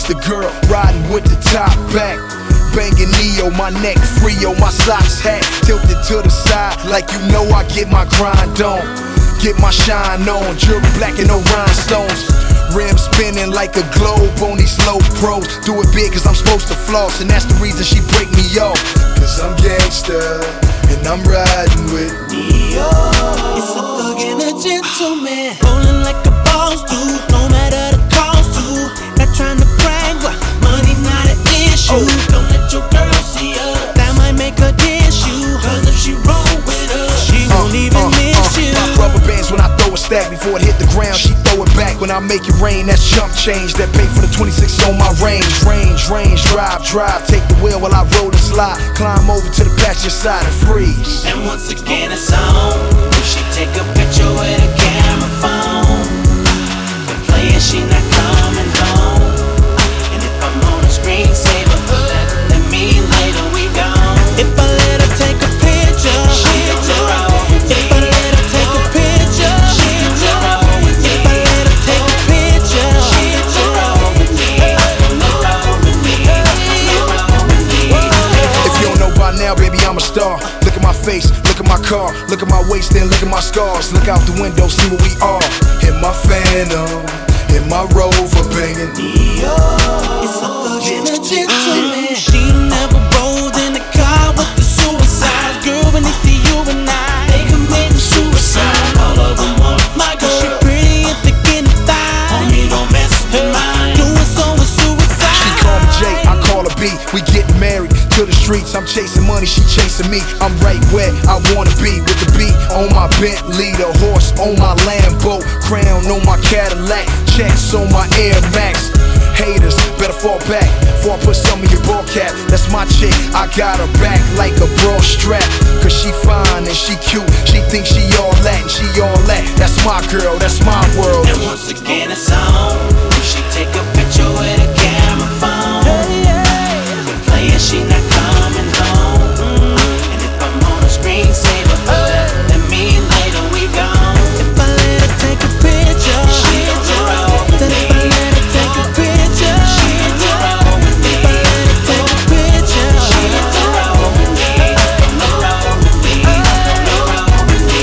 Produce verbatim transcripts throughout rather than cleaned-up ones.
the girl, riding with the top back. Banging Neo, my neck Frio, my socks hat tilted to the side, like you know I get my grind on, get my shine on. Jewelry black and no rhinestones, rims spinning like a globe on these low pros. Do it big cause I'm supposed to floss, and that's the reason she break me off. Cause I'm gangsta, and I'm riding with Neo. It's a thug and a gentleman, rolling like a boss dude, no matter the cost to. Not trying to brag, but money not an issue. Oh. Don't let your girl see her, that might make her diss you. Cause if she roll with her, she uh, won't even uh, miss uh, you. Rubber bands when I throw a stack, before it hit the ground she throw it back. When I make it rain, that's chump change that pay for the twenty-six on my range. Range, range, drive, drive, take the wheel while I roll and slide. Climb over to the passenger side and freeze. And once again it's on, if she take a picture with a camera phone, the player she not coming home. And if I'm on a screensaver, that, that mean later we gone. If I let her take a picture, she gon' roll with me. If I let her take a picture, she gon' roll with me. If I let her take a picture, she gon' roll with me. Roll with me, roll with me. If you don't know by now, baby, I'm a star. Look at my face, look at my car, look at my waist and look at my scars. Look out the window, see what we are. In my Phantom, in my Rover, banging Neo. It's a thug and a gentleman. She never rode in the car with the suicide. Girl, when they see you and I, they commit suicide. All of them want my girl. She pretty and thick in the thigh. Homie, don't mess with mine. Doing so is suicide. She call me J, I call her B. We getting married to the streets. I'm chasing money, she chasing me. I'm right where I wanna be, with the beat on my Bentley, the horse on my Lambo, crown on my Cadillac, checks on my Air Max. Haters better fall back before I put some in your ball cap. That's my chick, I got her back like a bra strap. Cause she fine and she cute, she thinks she all that and she all that. That's my girl, that's my world. And once again it's on, if she take a picture with a camera phone, the player she not coming home. And if I'm on a screensaver, that mean later we gone. If I let her take a picture, she gon' roll with me. If I let her take a picture, she gon' roll with me. If I let her take a picture, she gon' roll with me. Roll with me, roll with me.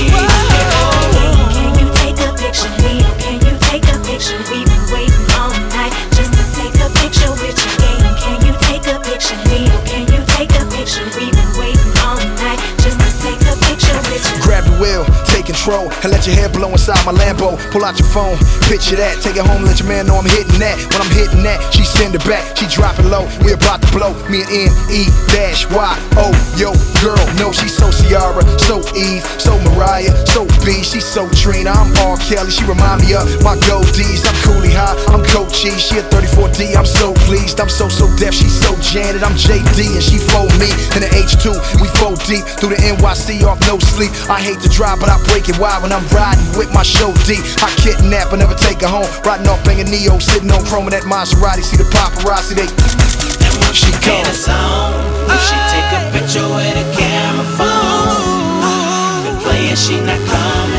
Can you take a picture, Leo? Can you take a picture? We've been waiting all night just to take a picture with you. Can you take a picture, Leo? Can you take a picture? We've been waiting all night just to take a picture with you. Grab the wheel, take control, and let your hair blow inside my Lambo. Pull out your phone, picture that, take it home, let your man know I'm hitting that. When I'm hitting that, she send it back, she drop it low, we about to blow. Me and N E dash Y O, yo, girl, no, she's so Ciara, so Eve, so Mariah, so B, she's so Trina. I'm R. Kelly, she remind me of my goldies. I'm Coolie High, I'm Coachy, she a thirty-four D, I'm so pleased. I'm so, so deaf, she's so Janet. I'm J D and she fold me in the H two, we fold deep through the N Y C off no sleep. I hate to drive, but I break it wide when I'm riding with my show D. I kidnap and never take her home, riding off banging Neo, sitting on chrome in that Maserati. See the paparazzi, they And once she again it's on, if she take a picture with a camera phone, the player she not coming